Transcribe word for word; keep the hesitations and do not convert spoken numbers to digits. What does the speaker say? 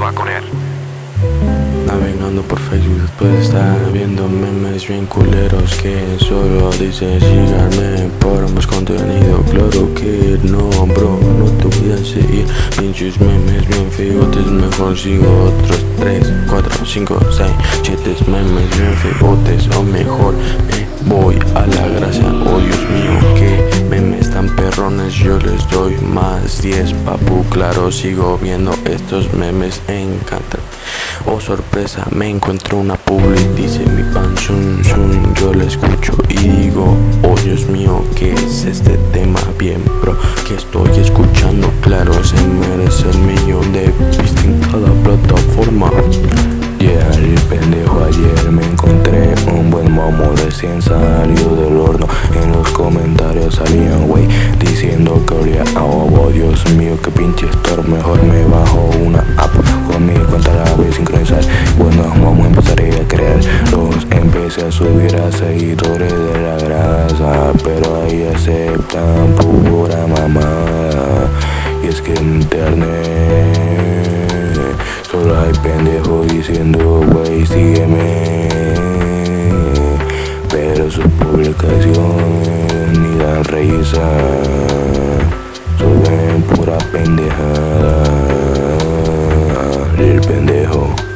va con él. Navegando por Facebook después de estar viendo memes bien culeros que solo dice síganme por más contenido. Claro que no, bro, no te voy a seguir pinches memes bien feotes. Mejor sigo otros tres, cuatro, cinco, seis, siete memes bien feotes. O mejor me voy a la gracia. Oh Dios mío, que memes tan perrones. Yo les doy más diez, papu. Claro, sigo viendo estos memes, encantan. Oh sorpresa, me encuentro una publi, dice mi pan sun sun. Yo la escucho y digo, oh Dios mío, ¿qué es este tema bien pro que estoy escuchando? Claro, se merece el millón de vistas en cada plataforma. Yeah, el pendejo, ayer me encontré un buen momo recién salido del horno. En los comentarios salían wey diciendo que olía a ovo. Dios mío, que pinche store, mejor me bajo una app. Con mi cuenta la voy a sincronizar. Bueno, vamos a empezar a crear. Los empecé a subir a seguidores de la grasa, pero ahí aceptan pura mamada. Y es que en internet solo hay pendejos diciendo wey sígueme, pero sus publicaciones ni dan risa, suben pura pendejada. El pendejo.